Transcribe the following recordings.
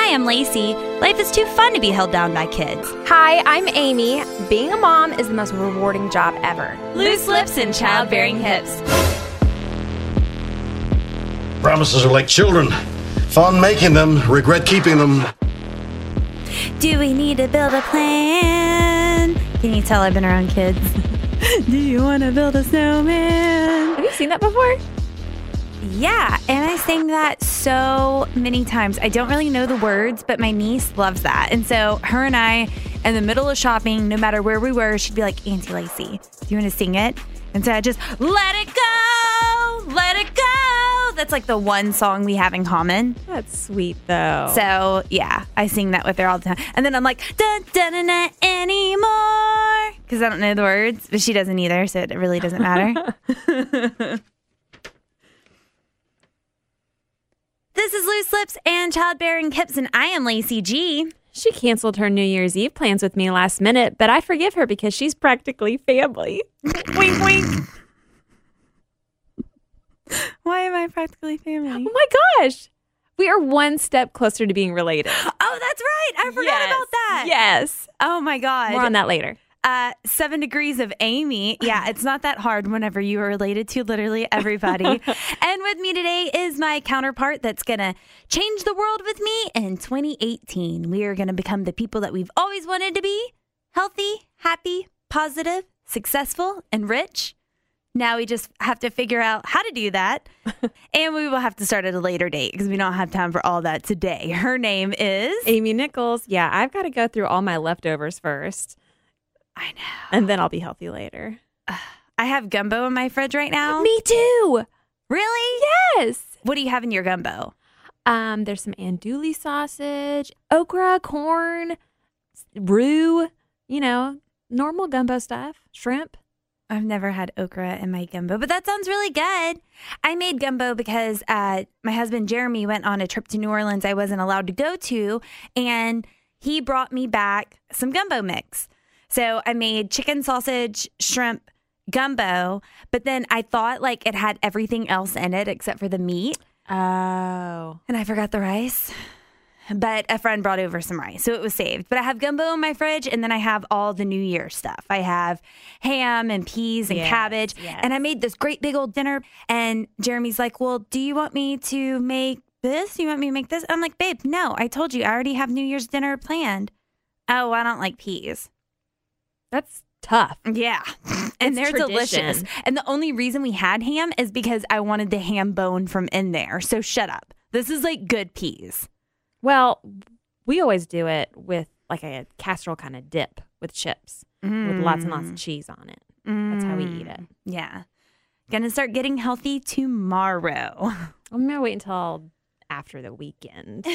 Hi, I'm Lacey. Life is too fun to be held down by kids. Hi, I'm Amy. Being a mom is the most rewarding job ever. Loose lips and childbearing hips. Promises are like children. Fun making them, regret keeping them. Do we need to build a plan? Can you tell I've been around kids? Do you want to build a snowman? Have you seen that before? Yeah, and I sang that so many times. I don't really know the words, but my niece loves that. And so her and I, in the middle of shopping, no matter where we were, she'd be like, Auntie Lacey, do you want to sing it? And so I just, let it go, let it go. That's like the one song we have in common. That's sweet, though. So, yeah, I sing that with her all the time. And then I'm like, da-da-da-da anymore. Because I don't know the words, but she doesn't either, so it really doesn't matter. This is Loose Lips and Childbearing Hips, and I am Lacey G. She canceled her New Year's Eve plans with me last minute, but I forgive her because she's practically family. Wink, wink. Why am I practically family? Oh my gosh. We are one step closer to being related. Oh, that's right. I forgot about that. Yes. Oh my God. More on that later. 7 degrees of Amy. Yeah, it's not that hard whenever you are related to literally everybody. And with me today is my counterpart that's going to change the world with me in 2018. We are going to become the people that we've always wanted to be. Healthy, happy, positive, successful, and rich. Now we just have to figure out how to do that. And we will have to start at a later date because we don't have time for all that today. Her name is Amy Nichols. Yeah, I've got to go through all my leftovers first. I know. And then I'll be healthy later. I have gumbo in my fridge right now. Me too. Really? Yes. What do you have in your gumbo? There's some andouille sausage, okra, corn, roux, normal gumbo stuff, shrimp. I've never had okra in my gumbo, but that sounds really good. I made gumbo because my husband Jeremy went on a trip to New Orleans I wasn't allowed to go to, and he brought me back some gumbo mix. So I made chicken, sausage, shrimp, gumbo, but then I thought like it had everything else in it except for the meat. Oh. And I forgot the rice. But a friend brought over some rice, so it was saved. But I have gumbo in my fridge, and then I have all the New Year stuff. I have ham and peas and cabbage. Yes. And I made this great big old dinner. And Jeremy's like, well, do you want me to make this? You want me to make this? I'm like, babe, no. I told you I already have New Year's dinner planned. Oh, I don't like peas. That's tough. Yeah. And they're delicious. And the only reason we had ham is because I wanted the ham bone from in there. So shut up. This is like good peas. Well, we always do it with like a casserole kind of dip with chips with lots and lots of cheese on it. That's how we eat it. Yeah. Gonna start getting healthy tomorrow. I'm going to wait until after the weekend.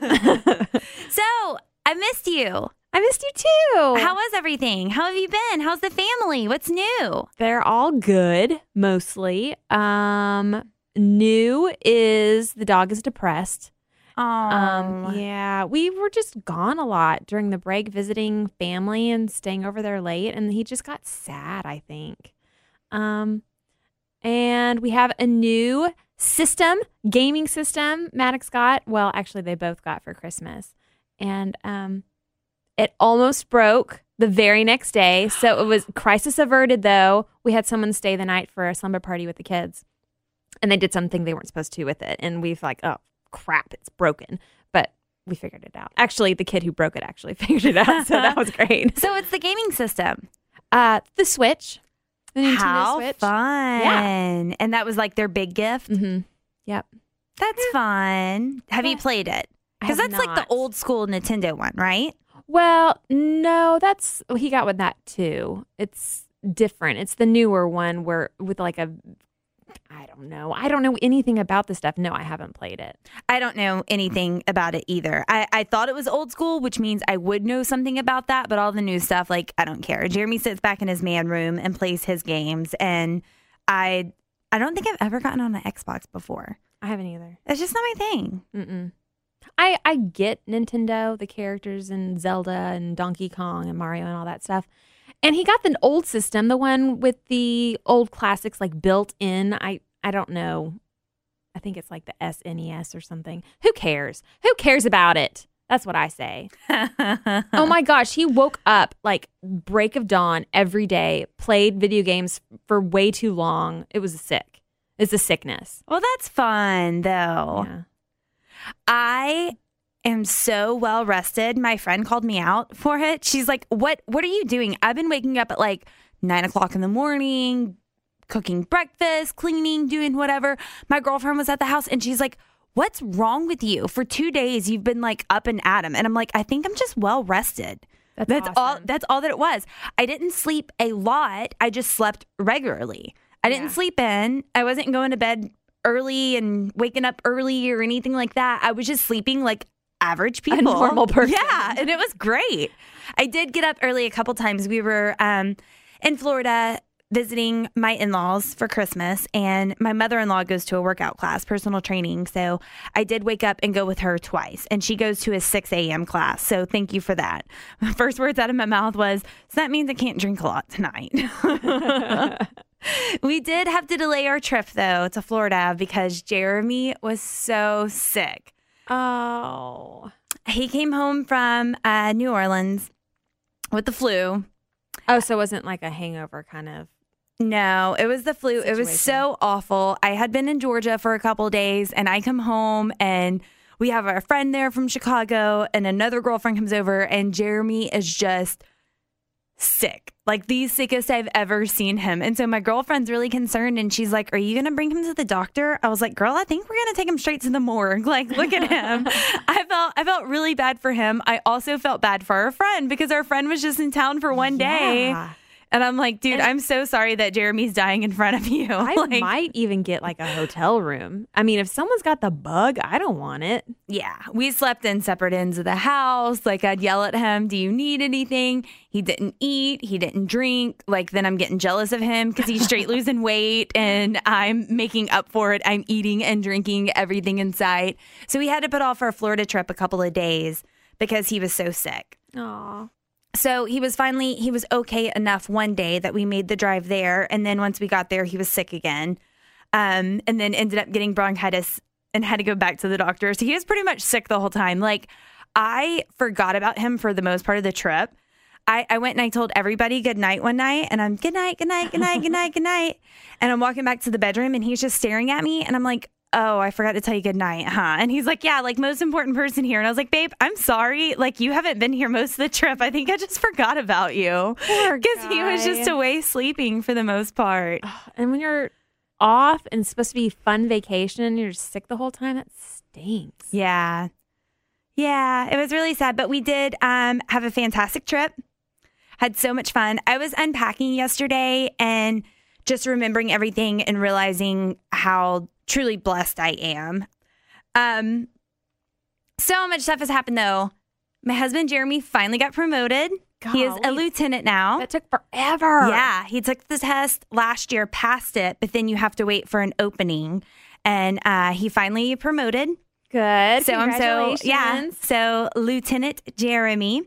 So, I missed you. I missed you too. How was everything? How have you been? How's the family? What's new? They're all good, mostly. New is the dog is depressed. Oh. Yeah, we were just gone a lot during the break visiting family and staying over there late, and he just got sad, I think. And we have a new gaming system Maddox got. Well, actually they both got for Christmas. And it almost broke the very next day. So it was crisis averted, though. We had someone stay the night for a slumber party with the kids. And they did something they weren't supposed to with it. And we felt like, oh, crap, it's broken. But we figured it out. Actually, the kid who broke it actually figured it out. So that was great. So it's the gaming system. The Switch. The Nintendo How Switch. fun. Yeah. And that was like their big gift? Mm-hmm. Yep. That's fun. Have you played it? Because that's like the old school Nintendo one, right? Well, no, he got with that too. It's different. It's the newer one with like I don't know. I don't know anything about this stuff. No, I haven't played it. I don't know anything about it either. I thought it was old school, which means I would know something about that, but all the new stuff, like, I don't care. Jeremy sits back in his man room and plays his games, and I don't think I've ever gotten on an Xbox before. I haven't either. It's just not my thing. Mm-mm. I get Nintendo, the characters in Zelda and Donkey Kong and Mario and all that stuff. And he got the old system, the one with the old classics like built in. I don't know. I think it's like the SNES or something. Who cares? Who cares about it? That's what I say. Oh my gosh, he woke up like break of dawn every day, played video games for way too long. It was sick. It's a sickness. Well, that's fun, though. Yeah. I am so well rested. My friend called me out for it. She's like, what are you doing? I've been waking up at like 9 o'clock in the morning, cooking breakfast, cleaning, doing whatever. My girlfriend was at the house and she's like, what's wrong with you? For 2 days, you've been like up and at 'em. And I'm like, I think I'm just well rested. That's awesome. That's all that it was. I didn't sleep a lot. I just slept regularly. I didn't sleep in. I wasn't going to bed early and waking up early or anything like that. I was just sleeping like average people. A normal person. Yeah, and it was great. I did get up early a couple times. We were in Florida visiting my in-laws for Christmas, and my mother-in-law goes to a workout class, personal training. So I did wake up and go with her twice, and she goes to a 6 a.m. class. So thank you for that. The first words out of my mouth was, so that means I can't drink a lot tonight. We did have to delay our trip, though, to Florida because Jeremy was so sick. Oh. He came home from New Orleans with the flu. Oh, so it wasn't like a hangover kind of. No, it was the flu. It was so awful. I had been in Georgia for a couple days, and I come home, and we have our friend there from Chicago, and another girlfriend comes over, and Jeremy is just sick, like the sickest I've ever seen him. And so my girlfriend's really concerned, and she's like, are you going to bring him to the doctor? I was like, girl, I think we're going to take him straight to the morgue. Like, look at him. I felt really bad for him. I also felt bad for our friend because our friend was just in town for one day. And I'm like, dude, I'm so sorry that Jeremy's dying in front of you. I might even get like a hotel room. I mean, if someone's got the bug, I don't want it. Yeah, we slept in separate ends of the house. Like, I'd yell at him, do you need anything? He didn't eat. He didn't drink. Like, then I'm getting jealous of him because he's straight losing weight and I'm making up for it. I'm eating and drinking everything in sight. So we had to put off our Florida trip a couple of days because he was so sick. Aw. So he was okay enough one day that we made the drive there. And then once we got there, he was sick again. And then ended up getting bronchitis and had to go back to the doctor. So he was pretty much sick the whole time. Like, I forgot about him for the most part of the trip. I went and I told everybody good night one night, and I'm good night, good night, good night, good night, good night. And I'm walking back to the bedroom and he's just staring at me. And I'm like, oh, I forgot to tell you good night, huh? And he's like, yeah, like most important person here. And I was like, babe, I'm sorry. Like, you haven't been here most of the trip. I think I just forgot about you. Because he was just away sleeping for the most part. And when you're off and it's supposed to be fun vacation and you're sick the whole time, that stinks. Yeah. Yeah, it was really sad. But we did have a fantastic trip. Had so much fun. I was unpacking yesterday and just remembering everything and realizing how truly blessed I am. So much stuff has happened, though. My husband, Jeremy, finally got promoted. Golly. He is a lieutenant now. That took forever. Yeah, he took the test last year, passed it, but then you have to wait for an opening. And he finally promoted. Good. So Congratulations. So Lieutenant Jeremy.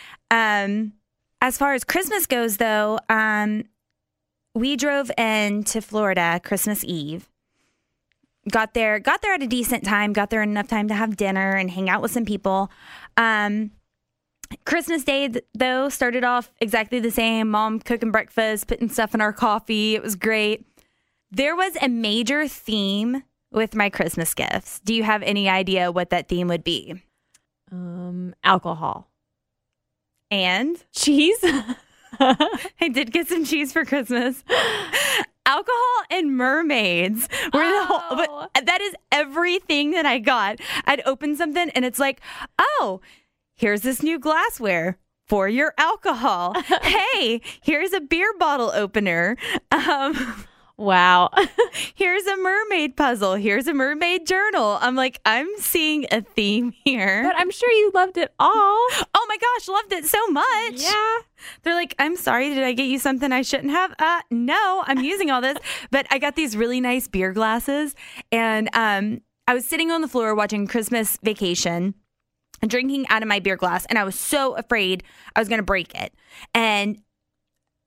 As far as Christmas goes, though, we drove into Florida Christmas Eve. Got there at a decent time. Got there enough time to have dinner and hang out with some people. Christmas Day, though, started off exactly the same. Mom cooking breakfast, putting stuff in our coffee. It was great. There was a major theme with my Christmas gifts. Do you have any idea what that theme would be? Alcohol. And? Cheese. I did get some cheese for Christmas. Alcohol and mermaids were the whole, but that is everything that I got. I'd open something and it's like, oh, here's this new glassware for your alcohol. Hey, here's a beer bottle opener. Wow. Here's a mermaid puzzle. Here's a mermaid journal. I'm like, I'm seeing a theme here. But I'm sure you loved it all. Oh my gosh, loved it so much. Yeah. They're like, I'm sorry, did I get you something I shouldn't have? No, I'm using all this. But I got these really nice beer glasses. And I was sitting on the floor watching Christmas Vacation and drinking out of my beer glass. And I was so afraid I was going to break it. And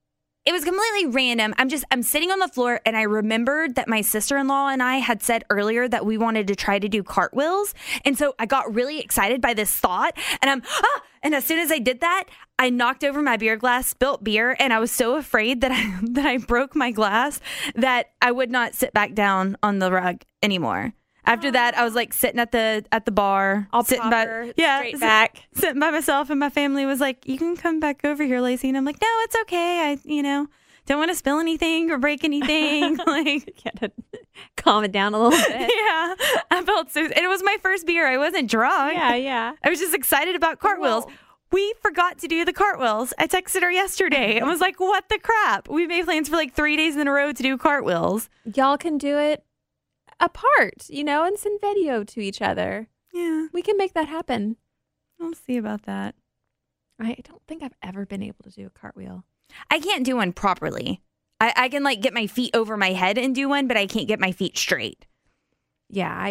it was completely random. I'm sitting on the floor and I remembered that my sister-in-law and I had said earlier that we wanted to try to do cartwheels. And so I got really excited by this thought and and as soon as I did that, I knocked over my beer glass, spilt beer, and I was so afraid that I broke my glass that I would not sit back down on the rug anymore. After that, I was like sitting at the bar, All sitting proper, by, straight back. sitting by myself, and my family was like, "You can come back over here, Lacey." And I'm like, "No, it's okay. I don't want to spill anything or break anything." Like, Gotta calm it down a little bit. yeah, I felt so. And it was my first beer. I wasn't drunk. Yeah. I was just excited about cartwheels. Whoa. We forgot to do the cartwheels. I texted her yesterday and was like, "What the crap?" We made plans for like 3 days in a row to do cartwheels. Y'all can do it apart, and send video to each other. Yeah, We can make that happen. we'll see about that. I don't think I've ever been able to do a cartwheel. I can't do one properly. I can like get my feet over my head and do one, but I can't get my feet straight. Yeah,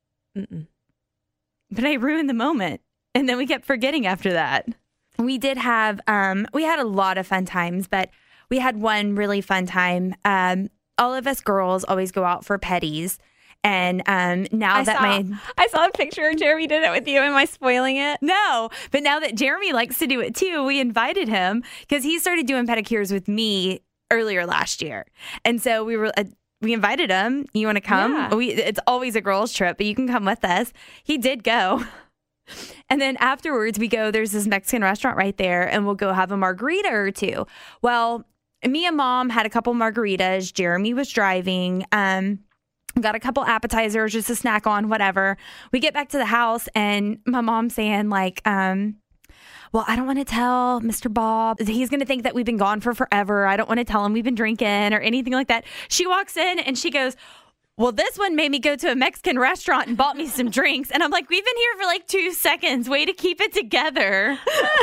But I ruined the moment. And then we kept forgetting after that. We did have, we had a lot of fun times, but we had one really fun time. All of us girls always go out for petties. And now I saw a picture. Jeremy did it with you. Am I spoiling it? No, but now that Jeremy likes to do it too, we invited him because he started doing pedicures with me earlier last year. And so we invited him. You want to come? Yeah. It's always a girls' trip, but you can come with us. He did go. And then afterwards we go, there's this Mexican restaurant right there, and we'll go have a margarita or two. Well, me and Mom had a couple margaritas. Jeremy was driving. Got a couple appetizers just to snack on, whatever. We get back to the house and my mom's saying like, well, I don't want to tell Mr. Bob. He's going to think that we've been gone for forever. I don't want to tell him we've been drinking or anything like that. She walks in and she goes, well, this one made me go to a Mexican restaurant and bought me some drinks. And I'm like, we've been here for like 2 seconds. Way to keep it together.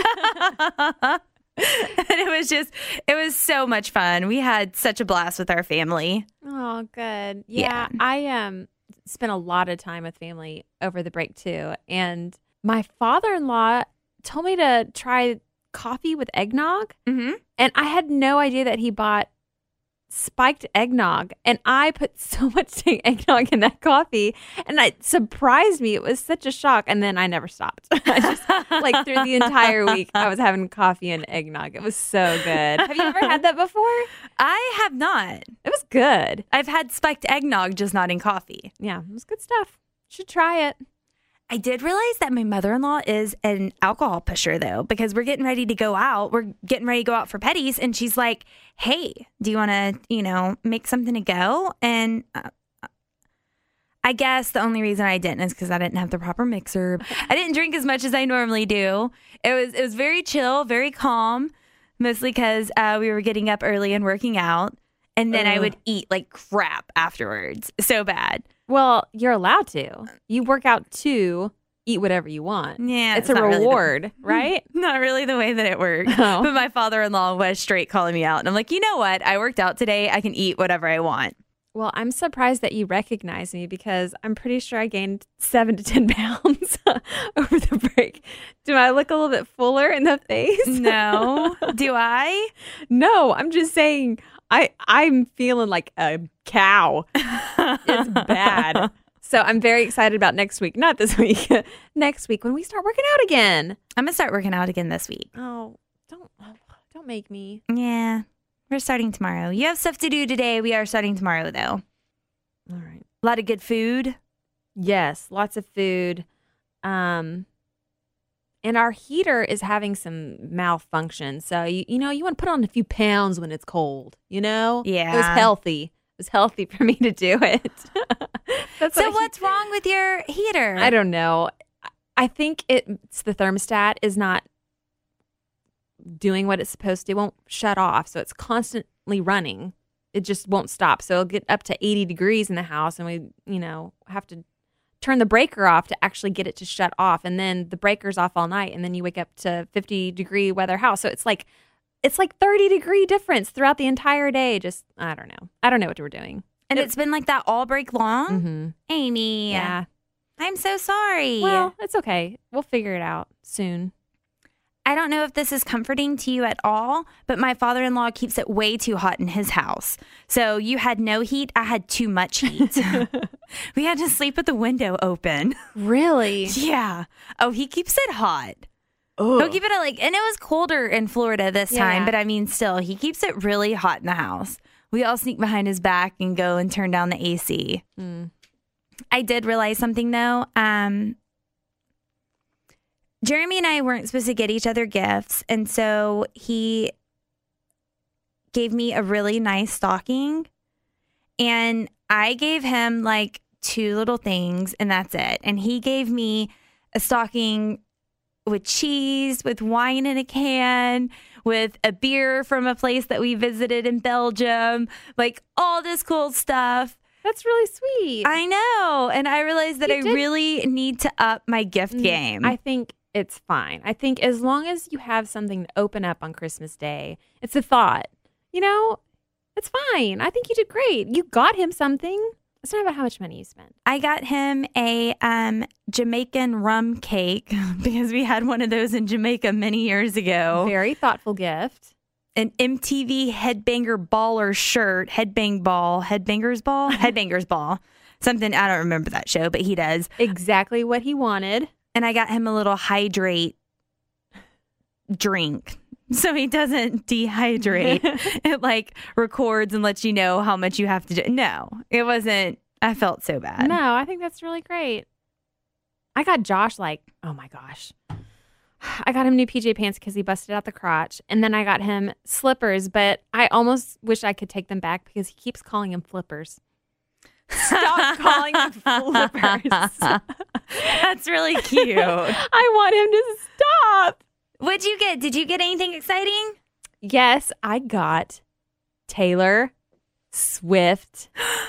And it was so much fun. We had such a blast with our family. Oh, good. Yeah. I spent a lot of time with family over the break too. And my father-in-law told me to try coffee with eggnog. Mm-hmm. And I had no idea that he bought spiked eggnog. And I put so much eggnog in that coffee. And it surprised me. It was such a shock. And then I never stopped. I just, like, through the entire week, I was having coffee and eggnog. It was so good. Have you ever had that before? I have not. It was good. I've had spiked eggnog, just not in coffee. Yeah, it was good stuff. Should try it. I did realize that my mother-in-law is an alcohol pusher, though, because we're getting ready to go out. We're getting ready to go out for petties. And she's like, hey, do you want to, make something to go? And I guess the only reason I didn't is because I didn't have the proper mixer. I didn't drink as much as I normally do. It was very chill, very calm, mostly because we were getting up early and working out. And then I would eat like crap afterwards. So bad. Well, you're allowed to. You work out to eat whatever you want. Yeah. It's a not really reward, right? Not really the way that it works. No. But my father-in-law was straight calling me out. And I'm like, you know what? I worked out today. I can eat whatever I want. Well, I'm surprised that you recognize me because I'm pretty sure I gained 7 to 10 pounds over the break. Do I look a little bit fuller in the face? No. Do I? No, I'm just saying I'm feeling like a cow. It's bad. So I'm very excited about next week. Not this week. Next week when we start working out again. I'm going to start working out again this week. Oh, don't make me. Yeah. We're starting tomorrow. You have stuff to do today. We are starting tomorrow, though. All right. A lot of good food. Yes, lots of food. And our heater is having some malfunction. So, you want to put on a few pounds when it's cold, Yeah. It was healthy. It was healthy for me to do it. So what's wrong with your heater? I don't know. I think it's the thermostat is not doing what it's supposed to. It won't shut off. So it's constantly running. It just won't stop. So it'll get up to 80 degrees in the house and we, have to turn the breaker off to actually get it to shut off. And then the breaker's off all night. And then you wake up to 50-degree weather house. So it's like 30-degree difference throughout the entire day. Just, I don't know. I don't know what we're doing. And it's been like that all break long? Mm-hmm. Amy. Yeah. I'm so sorry. Well, it's okay. We'll figure it out soon. I don't know if this is comforting to you at all, but my father-in-law keeps it way too hot in his house. So you had no heat. I had too much heat. We had to sleep with the window open. Really? Yeah. Oh, he keeps it hot. Oh. He'll keep it at and it was colder in Florida this time, Yeah. but I mean, still, he keeps it really hot in the house. We all sneak behind his back and go and turn down the AC. I did realize something though. Jeremy and I weren't supposed to get each other gifts. And so he gave me a really nice stocking. And I gave him like 2 little things and that's it. And he gave me a stocking with cheese, with wine in a can, with a beer from a place that we visited in Belgium, like all this cool stuff. That's really sweet. I know. And I realized that You I did- really need to up my gift game. I think it's fine. I think as long as you have something to open up on Christmas Day, it's a thought. You know, it's fine. I think you did great. You got him something. It's not about how much money you spent. I got him a Jamaican rum cake because we had one of those in Jamaica many years ago. Very thoughtful gift. An MTV Headbanger Baller shirt, Headbangers Ball. Something, I don't remember that show, but he does. Exactly what he wanted. And I got him a little hydrate drink so he doesn't dehydrate. It like records and lets you know how much you have to do. No, it wasn't. I felt so bad. No, I think that's really great. I got Josh oh my gosh. I got him new PJ pants because he busted out the crotch. And then I got him slippers, but I almost wish I could take them back because he keeps calling them flippers. Stop calling them flippers. That's really cute. I want him to stop. What'd you get? Did you get anything exciting? Yes, I got Taylor Swift's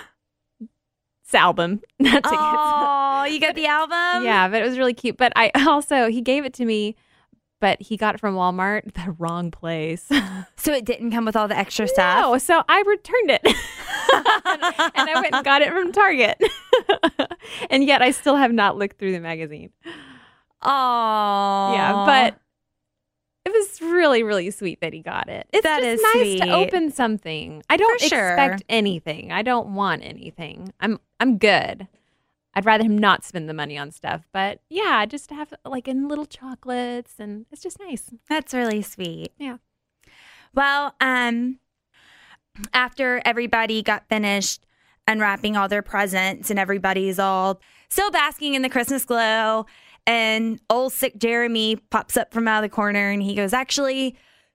album. Not tickets. Oh, you got the album? Yeah, but it was really cute. But he gave it to me, but he got it from Walmart, the wrong place. So it didn't come with all the extra stuff? No, so I returned it. And I went and got it from Target. And yet I still have not looked through the magazine. Oh. Yeah, but it was really, really sweet that he got it. It's That just is nice sweet. to open something. I don't For sure. expect anything. I don't want anything. I'm good. I'd rather him not spend the money on stuff. But yeah, just to have in little chocolates, and it's just nice. That's really sweet. Yeah. Well, after everybody got finished unwrapping all their presents and everybody's all still basking in the Christmas glow, and old sick Jeremy pops up from out of the corner and he goes, actually,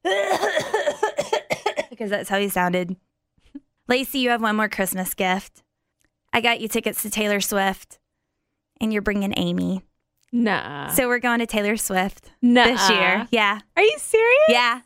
because that's how he sounded. Lacey, you have one more Christmas gift. I got you tickets to Taylor Swift, and you're bringing Amy. Nuh-uh. So we're going to Taylor Swift Nuh-uh. this year. Yeah. Are you serious? Yeah.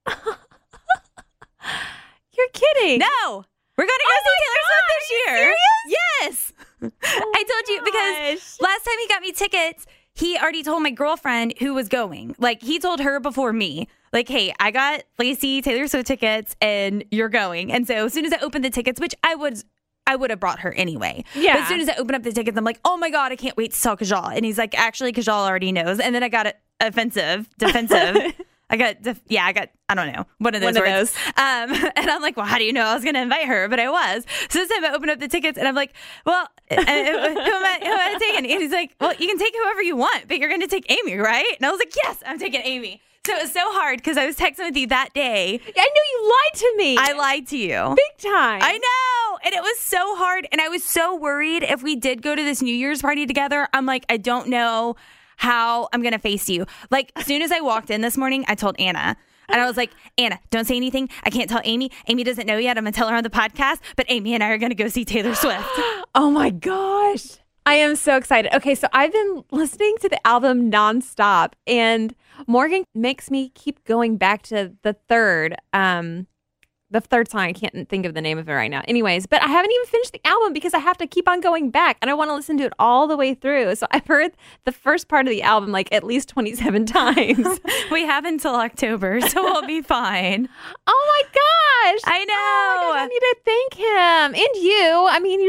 You're kidding. No, we're going to go see Taylor Swift this year. Yes. I told you because last time he got me tickets, he already told my girlfriend who was going. Like, he told her before me, like, hey, I got Lacey Taylor Swift tickets and you're going. And so as soon as I opened the tickets, which I would have brought her anyway. Yeah. But as soon as I opened up the tickets, I'm like, oh my God, I can't wait to tell Kajal. And he's like, actually, Kajal already knows. And then I got defensive. I don't know, one of those words. And I'm like, well, how do you know I was going to invite her? But I was. So this time I opened up the tickets and I'm like, well, who am I taking? And he's like, well, you can take whoever you want, but you're going to take Amy, right? And I was like, yes, I'm taking Amy. So it was so hard because I was texting with you that day. I knew you lied to me. I lied to you. Big time. I know. And it was so hard. And I was so worried if we did go to this New Year's party together. I'm like, I don't know how I'm going to face you. Like, as soon as I walked in this morning, I told Anna. And I was like, Anna, don't say anything. I can't tell Amy. Amy doesn't know yet. I'm going to tell her on the podcast. But Amy and I are going to go see Taylor Swift. Oh my gosh. I am so excited. Okay, so I've been listening to the album nonstop, and Morgan makes me keep going back to the third song. I can't think of the name of it right now. Anyways, but I haven't even finished the album because I have to keep on going back, and I want to listen to it all the way through. So I've heard the first part of the album like at least 27 times. We have until October, so we'll be fine. Oh my gosh. I know. Oh my gosh, I need to thank him. And you. I mean, you don't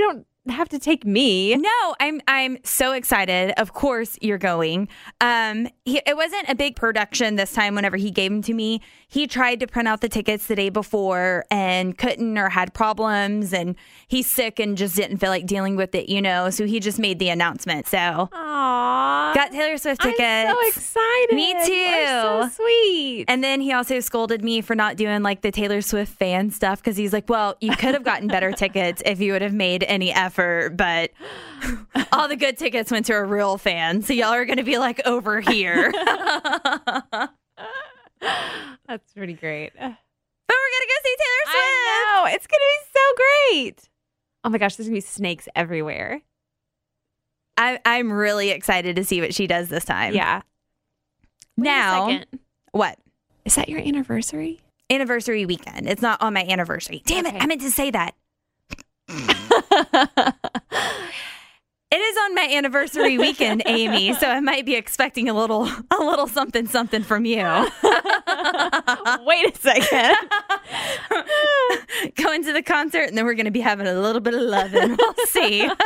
have to take me. No, I'm so excited. Of course you're going. It wasn't a big production this time whenever he gave them to me. He tried to print out the tickets the day before and couldn't or had problems, and he's sick and just didn't feel like dealing with it, so he just made the announcement. So Aww. got Taylor Swift tickets. I'm so excited. Me too. You are so sweet. And then he also scolded me for not doing like the Taylor Swift fan stuff because he's like, well, you could have gotten better tickets if you would have made any effort, but all the good tickets went to a real fan. So y'all are going to be like over here. That's pretty great. But we're going to go see Taylor Swift. I know. It's going to be so great. Oh my gosh, there's going to be snakes everywhere. I'm really excited to see what she does this time. Yeah. Now, Wait a second. what? Is that your anniversary? Anniversary weekend. It's not on my anniversary. Damn it. Okay. I meant to say that. It is on my anniversary weekend, Amy, so I might be expecting a little something from you. Wait a second. Going to the concert, and then we're going to be having a little bit of loving. We'll see. Are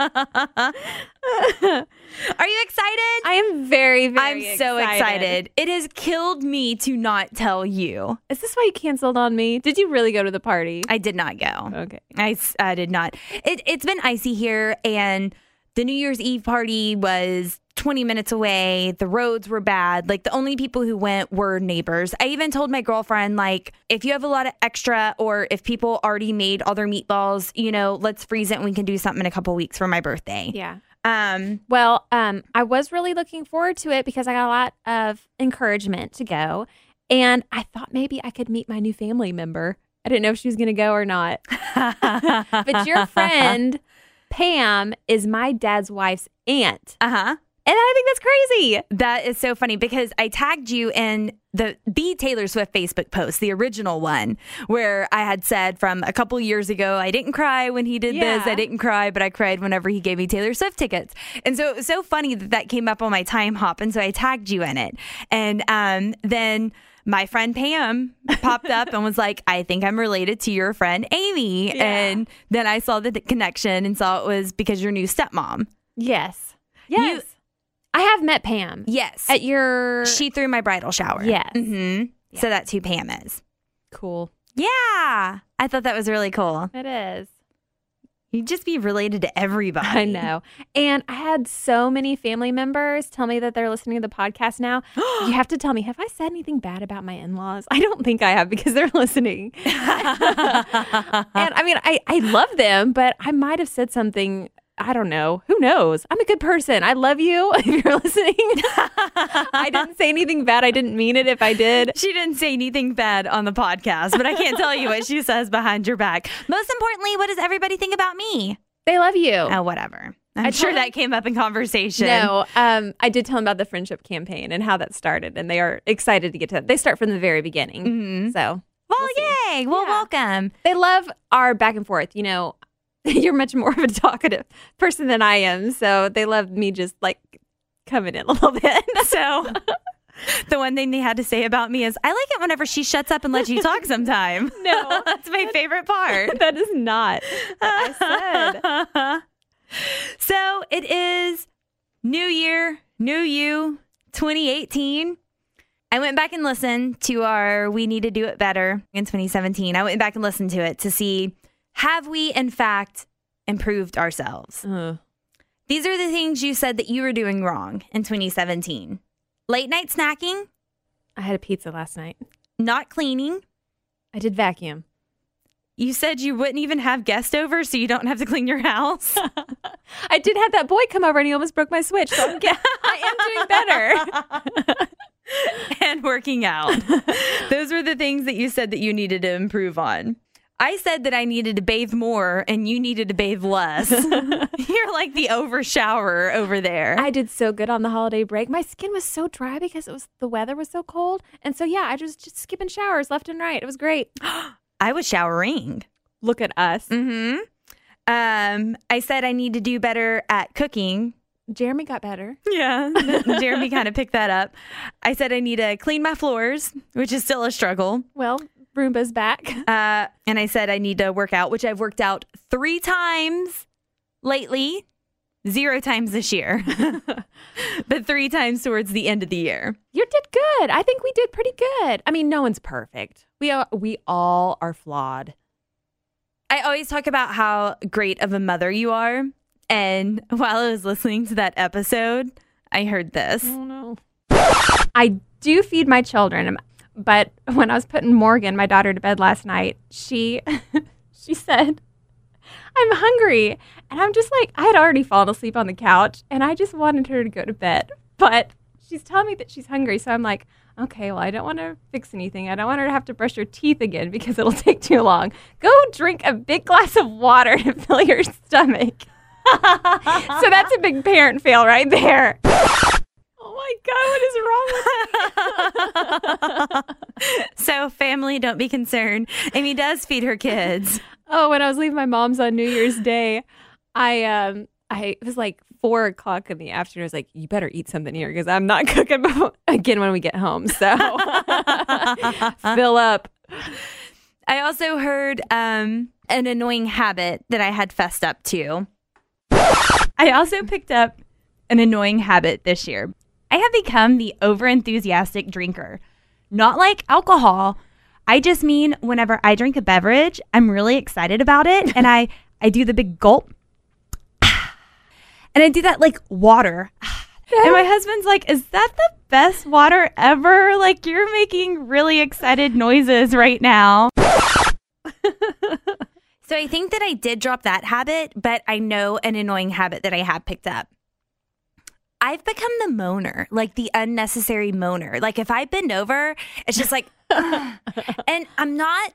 you excited? I am very, very I'm so excited. It has killed me to not tell you. Is this why you canceled on me? Did you really go to the party? I did not go. Okay. I did not. It's been icy here, and the New Year's Eve party was 20 minutes away. The roads were bad. Like, the only people who went were neighbors. I even told my girlfriend, like, if you have a lot of extra or if people already made all their meatballs, let's freeze it and we can do something in a couple weeks for my birthday. Yeah. Um, I was really looking forward to it because I got a lot of encouragement to go. And I thought maybe I could meet my new family member. I didn't know if she was going to go or not. But your friend, Pam, is my dad's wife's aunt. uh-huh. And I think that's crazy. That is so funny because I tagged you in the Taylor Swift Facebook post, the original one, where I had said from a couple years ago, I didn't cry when he did this. I didn't cry, but I cried whenever he gave me Taylor Swift tickets. And so it was so funny that came up on my time hop. And so I tagged you in it. And then my friend Pam popped up and was like, I think I'm related to your friend Amy. Yeah. And then I saw the connection and saw it was because your new stepmom. Yes. Yes. I have met Pam. Yes. At your... She threw my bridal shower. Yes. Mm-hmm. Yeah. So that's who Pam is. Cool. Yeah. I thought that was really cool. It is. You'd just be related to everybody. I know. And I had so many family members tell me that they're listening to the podcast now. You have to tell me, have I said anything bad about my in-laws? I don't think I have because they're listening. And I mean, I love them, but I might have said something. I don't know. Who knows? I'm a good person. I love you if you're listening. I didn't say anything bad. I didn't mean it if I did. She didn't say anything bad on the podcast, but I can't tell you what she says behind your back. Most importantly, what does everybody think about me? They love you. Oh, whatever. I'm I sure told that came up in conversation. No, I did tell them about the friendship campaign and how that started, and they are excited to get to that. They start from the very beginning. Mm-hmm. So, Well, yay. Well, Yeah. welcome. they love our back and forth. You're much more of a talkative person than I am, so they love me just like coming in a little bit. So the one thing they had to say about me is I like it whenever she shuts up and lets you talk sometime. No. That's my favorite part. That is not what I said. So it is New Year, New You 2018. I went back and listened to our We Need to Do It Better in 2017. I went back and listened to it to see, have we in fact improved ourselves? These are the things you said that you were doing wrong in 2017. Late night snacking, I had a pizza last night. not cleaning. I did vacuum. You said you wouldn't even have guests over so you don't have to clean your house. I did have that boy come over and he almost broke my switch. So I am doing better. And working out. Those were the things that you said that you needed to improve on. I said that I needed to bathe more and you needed to bathe less. You're like the over shower over there. I did so good on the holiday break. My skin was so dry because the weather was so cold. And so, yeah, I was just skipping showers left and right. It was great. I was showering. Look at us. Mm-hmm. I said I need to do better at cooking. Jeremy got better. Yeah. Jeremy kind of picked that up. I said I need to clean my floors, which is still a struggle. Well, Roomba's back. And I said I need to work out, which I've worked out 3 times lately, 0 times this year, but 3 times towards the end of the year. You did good. I think we did pretty good. I mean, no one's perfect. We all are flawed. I always talk about how great of a mother you are. And while I was listening to that episode, I heard this. Oh, no. I do feed my children, but when I was putting Morgan, my daughter, to bed last night, she said, I'm hungry. And I'm just like, I had already fallen asleep on the couch, and I just wanted her to go to bed. But she's telling me that she's hungry, so I'm like, okay, well, I don't want to fix anything. I don't want her to have to brush her teeth again because it'll take too long. Go drink a big glass of water to fill your stomach. So that's a big parent fail right there. Oh my God, what is wrong with me? So family, don't be concerned. Amy does feed her kids. Oh, when I was leaving my mom's on New Year's Day, it was like 4:00 in the afternoon. I was like, you better eat something here because I'm not cooking again when we get home. So fill up. I also heard an annoying habit that I had fessed up to. I also picked up an annoying habit this year. I have become the overenthusiastic drinker. Not like alcohol. I just mean whenever I drink a beverage, I'm really excited about it. And I do the big gulp. And I do that like water. And my husband's like, is that the best water ever? Like, you're making really excited noises right now. So I think that I did drop that habit, but I know an annoying habit that I have picked up. I've become the moaner, like the unnecessary moaner. Like if I bend over, it's just like, and I'm not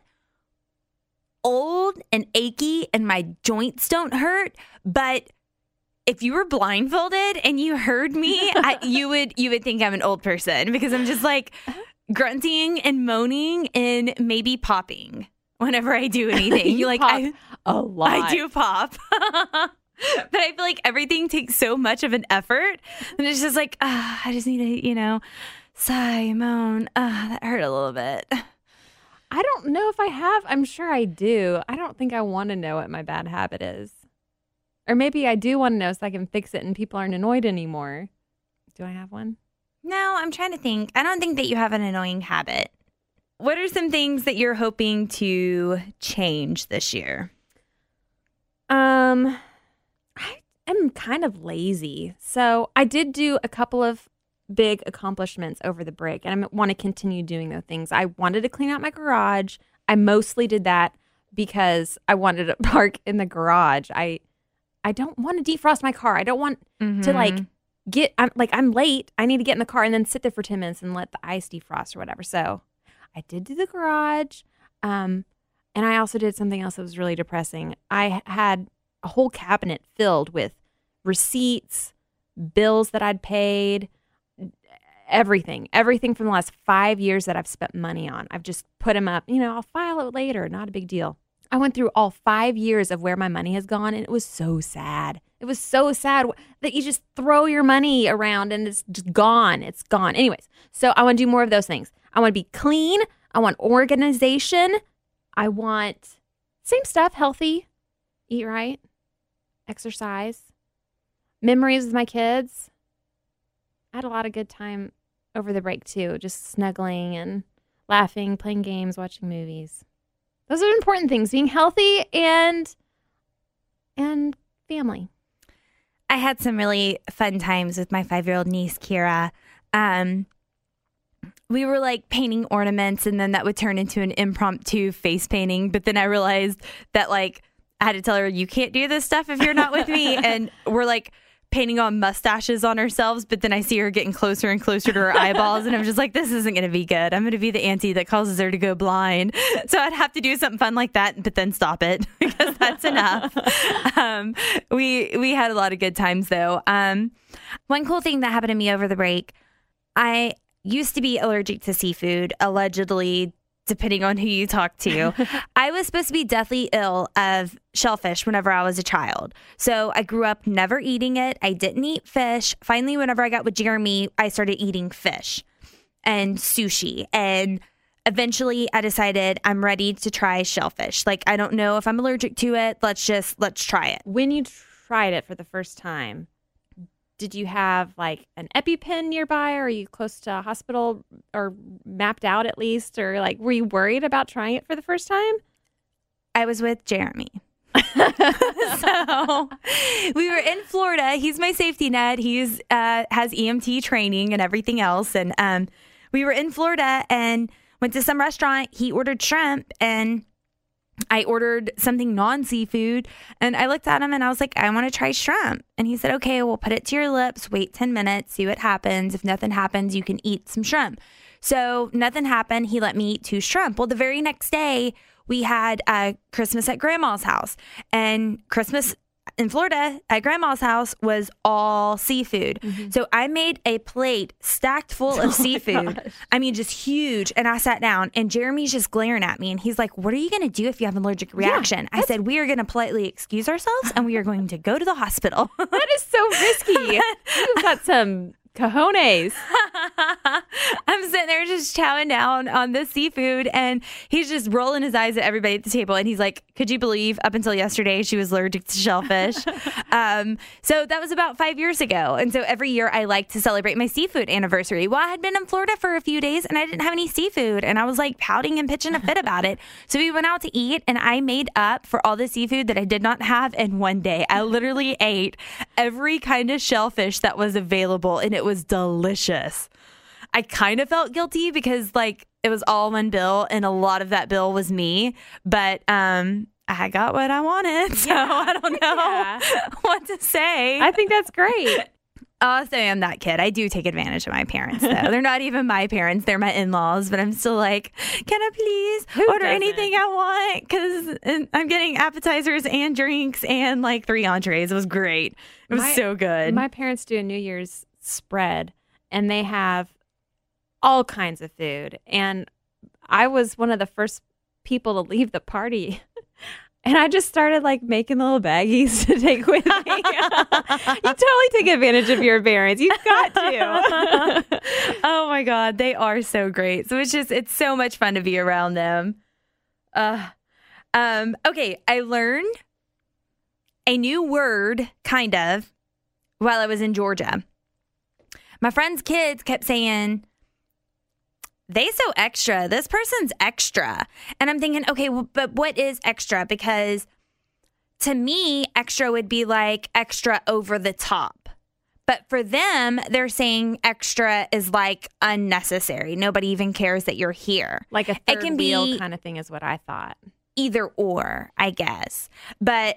old and achy and my joints don't hurt, but if you were blindfolded and you heard me, you would think I'm an old person because I'm just like grunting and moaning and maybe popping whenever I do anything. You like pop a lot. I do pop. But I feel like everything takes so much of an effort. And it's just like, I just need to, sigh, moan. That hurt a little bit. I don't know if I have. I'm sure I do. I don't think I want to know what my bad habit is. Or maybe I do want to know so I can fix it and people aren't annoyed anymore. Do I have one? No, I'm trying to think. I don't think that you have an annoying habit. What are some things that you're hoping to change this year? I am kind of lazy. So I did do a couple of big accomplishments over the break, and I want to continue doing those things. I wanted to clean out my garage. I mostly did that because I wanted to park in the garage. I don't want to defrost my car. I don't want to I'm late. I need to get in the car and then sit there for 10 minutes and let the ice defrost or whatever. So I did do the garage. And I also did something else that was really depressing. I had a whole cabinet filled with receipts, bills that I'd paid, everything from the last 5 years that I've spent money on. I've just put them up. I'll file it later. Not a big deal. I went through all 5 years of where my money has gone, and it was so sad. It was so sad that you just throw your money around and it's just gone. It's gone. Anyways, so I want to do more of those things. I want to be clean. I want organization. I want same stuff, healthy, eat right, exercise, memories with my kids. I had a lot of good time over the break too, just snuggling and laughing, playing games, watching movies. Those are important things, being healthy and family. I had some really fun times with my 5-year-old niece, Kira. We were like painting ornaments, and then that would turn into an impromptu face painting. But then I realized that I had to tell her, you can't do this stuff if you're not with me. And we're like painting on mustaches on ourselves. But then I see her getting closer and closer to her eyeballs. And I'm just like, this isn't going to be good. I'm going to be the auntie that causes her to go blind. So I'd have to do something fun like that, but then stop it because that's enough. We had a lot of good times though. One cool thing that happened to me over the break, I used to be allergic to seafood, allegedly, depending on who you talk to. I was supposed to be deathly ill of shellfish whenever I was a child. So I grew up never eating it. I didn't eat fish. Finally, whenever I got with Jeremy, I started eating fish and sushi. And eventually I decided I'm ready to try shellfish. I don't know if I'm allergic to it. Let's try it. When you tried it for the first time, did you have like an EpiPen nearby? Or are you close to a hospital or mapped out at least? Or like, were you worried about trying it for the first time? I was with Jeremy. So we were in Florida. He's my safety net. He's has EMT training and everything else. And we were in Florida and went to some restaurant. He ordered shrimp and I ordered something non-seafood. And I looked at him and I was like, I want to try shrimp. And he said, okay, we'll put it to your lips. Wait 10 minutes. See what happens. If nothing happens, you can eat some shrimp. So nothing happened. He let me eat 2 shrimp. Well, the very next day, we had Christmas at Grandma's house, and Christmas in Florida at Grandma's house was all seafood. Mm-hmm. So I made a plate stacked full of seafood. Gosh. I mean, just huge. And I sat down and Jeremy's just glaring at me and he's like, what are you going to do if you have an allergic reaction? I said, we are going to politely excuse ourselves and we are going to go to the hospital. That is so risky. You've got some cojones. I'm sitting there just chowing down on this seafood and he's just rolling his eyes at everybody at the table and he's like, could you believe up until yesterday she was allergic to shellfish? So that was about 5 years ago. And so every year I like to celebrate my seafood anniversary. Well, I had been in Florida for a few days and I didn't have any seafood and I was like pouting and pitching a fit about it. So we went out to eat and I made up for all the seafood that I did not have in one day. I literally ate every kind of shellfish that was available and it was delicious. I kind of felt guilty because like it was all one bill and a lot of that bill was me, but I got what I wanted. So I don't know what to say. I think that's great. Also, I'm that kid. I do take advantage of my parents, though. They're not even my parents. They're my in-laws, but I'm still like, can I please order anything I want? Because I'm getting appetizers and drinks and like 3 entrees. It was great. It was so good. My parents do a New Year's spread, and they have all kinds of food. And I was one of the first people to leave the party. And I just started like making little baggies to take with me. You totally take advantage of your parents. You've got to. Oh my God. They are so great. So it's so much fun to be around them. Okay. I learned a new word kind of while I was in Georgia. My friend's kids kept saying, they so extra. This person's extra. And I'm thinking, okay, well, but what is extra? Because to me, extra would be like extra over the top. But for them, they're saying extra is like unnecessary. Nobody even cares that you're here. Like a third wheel kind of thing is what I thought. Either or, I guess. But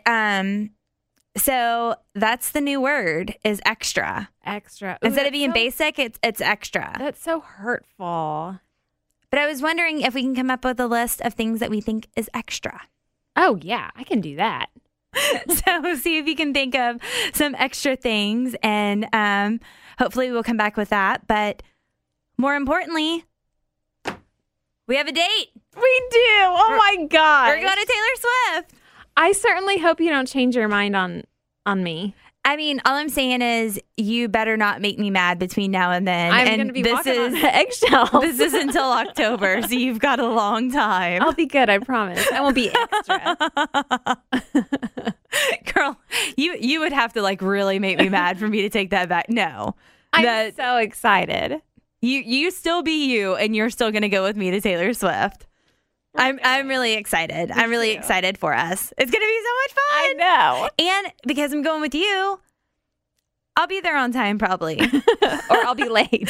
so that's the new word is extra. Extra. Ooh, instead of being basic, it's extra. That's so hurtful. But I was wondering if we can come up with a list of things that we think is extra. Oh, yeah, I can do that. So see if you can think of some extra things and hopefully we'll come back with that. But more importantly, we have a date. We do. Oh, my God. We're going to Taylor Swift. I certainly hope you don't change your mind on me. I mean, all I'm saying is you better not make me mad between now and then. I'm going to be walking on eggshells. This is until October, so you've got a long time. I'll be good, I promise. I won't be extra. Girl, you would have to like really make me mad for me to take that back. No. I'm so excited. You still be you, and you're still going to go with me to Taylor Swift. I'm really excited. I'm really excited for us. It's going to be so much fun. I know. And because I'm going with you, I'll be there on time probably. Or I'll be late.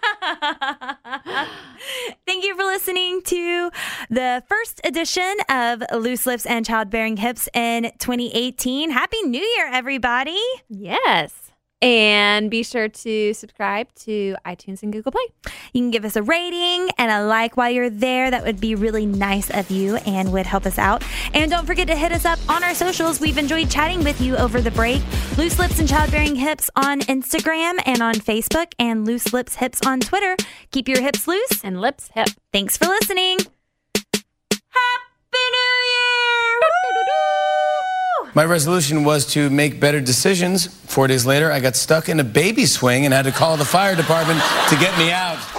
Thank you for listening to the first edition of Loose Lips and Childbearing Hips in 2018. Happy New Year, everybody. Yes. And be sure to subscribe to iTunes and Google Play. You can give us a rating and a like while you're there. That would be really nice of you and would help us out. And don't forget to hit us up on our socials. We've enjoyed chatting with you over the break. Loose Lips and Childbearing Hips on Instagram and on Facebook, and Loose Lips Hips on Twitter. Keep your hips loose and lips hip. Thanks for listening. Happy New Year! My resolution was to make better decisions. 4 days later, I got stuck in a baby swing and had to call the fire department to get me out.